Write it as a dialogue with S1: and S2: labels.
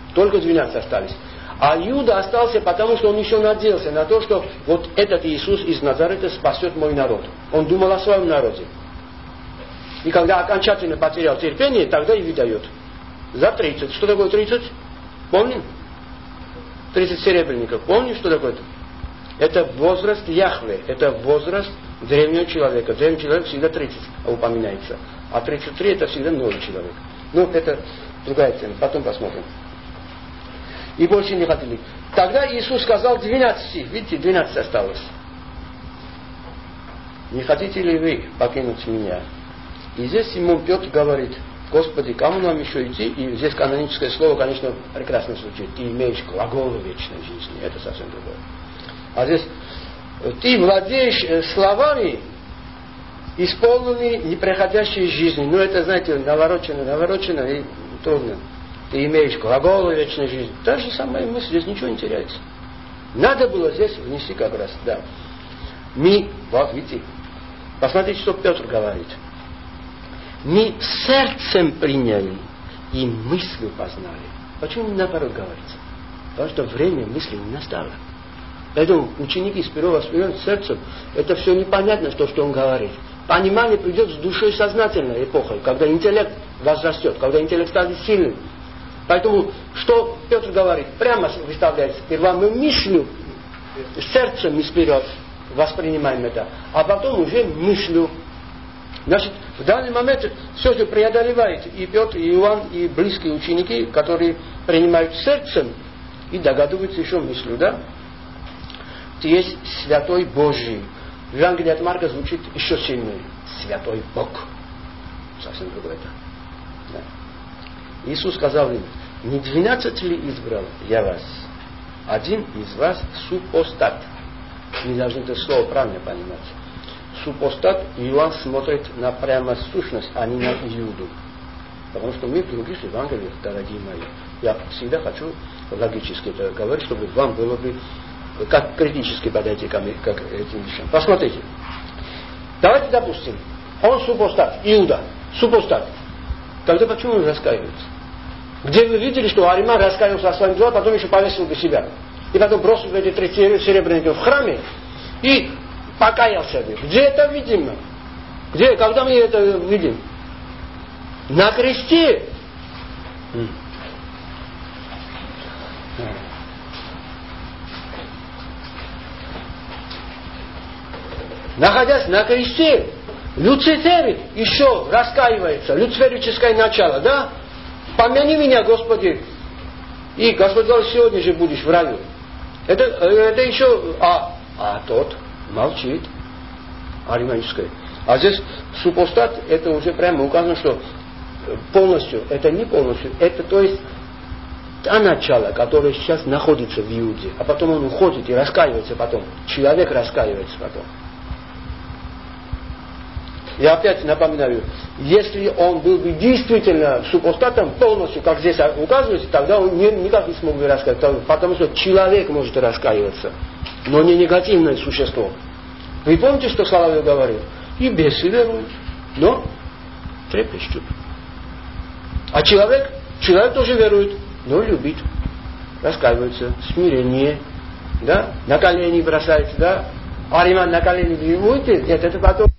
S1: Только 12 остались. А Иуда остался, потому что он еще надеялся на то, что вот этот Иисус из Назарета спасет мой народ. Он думал о своем народе. И когда окончательно потерял терпение, тогда и выдает. За 30. Что такое 30? Помним? 30 серебряников. Помним, что такое это? Это возраст Яхве. Это возраст древнего человека. Древний человек всегда 30 упоминается. А 33 это всегда новый человек. Ну, это другая тема. Потом посмотрим. И больше не хотели. Тогда Иисус сказал 12. Видите, 12 осталось. Не хотите ли вы покинуть меня? И здесь Симон Петр говорит: Господи, кому нам еще идти? И здесь каноническое слово, конечно, прекрасно звучит. Ты имеешь глаголы вечной жизни. Это совсем другое. А здесь ты владеешь словами, исполненными неприходящей жизни. Ну, это, знаете, наворочено и трудно. Ты имеешь глаголы вечной жизни. Та же самая мысль, здесь ничего не теряется. Надо было здесь внести как раз, да. Вот видите, посмотрите, что Петр говорит. Мы сердцем приняли и мыслью познали. Почему не наоборот говорится? Потому что время мысли не настало. Поэтому ученики сперва воспринимают сердцем. Это все непонятно, что он говорит. Понимание придет с душой сознательной эпохой, когда интеллект возрастет, когда интеллект станет сильным. Поэтому, что Петр говорит, прямо выставляется. Сперва мы мыслью, сердцем мы вперед воспринимаем это, а потом уже мыслью. Значит, в данный момент все это преодолевает и Петр, и Иоанн, и близкие ученики, которые принимают сердцем и догадываются еще мыслью, да? Ты есть Святой Божий. В Евангелии от Марка звучит еще сильнее. Святой Бог. Совсем другое это. Да. Иисус сказал им: не 12 ли избрал я вас? Один из вас супостат. Мы должны это слово правильно понимать. Супостат, Иоанн смотрит на прямо сущность, а не на Иуду. Потому что мы в других Евангелиях, дорогие мои, я всегда хочу логически это говорить, чтобы вам было бы как критически подойти к этим вещам. Посмотрите. Давайте допустим, он супостат, Иуда, супостат. Тогда почему он раскаивается? Где вы видели, что Ариман раскаивался о своем деле, потом еще повесил бы себя. И потом бросил эти 3 серебряника в храме и покаялся бы. Где это видимо? Где? Когда мы это видим? На кресте. Находясь на кресте, Люцифер еще раскаивается. Люциферическое начало, да? Помяни меня, Господи. И Господь сказал: сегодня же будешь в раю. Это еще... А тот молчит. Ариманическое. А здесь супостат, это уже прямо указано, что полностью, это не полностью, это то есть та начало, которое сейчас находится в Иуде, а потом он уходит и раскаивается потом. Человек раскаивается потом. Я опять напоминаю, если он был бы действительно супостатом полностью, как здесь указывается, тогда он никак не смог бы раскаиваться, потому что человек может раскаиваться, но не негативное существо. Вы помните, что Соловей говорил? И бесы веруют, но трепещут. А человек тоже верует, но любит, раскаивается, смирение, да? На колени бросается, да? Ариман на колени, вы будете? Нет, это потом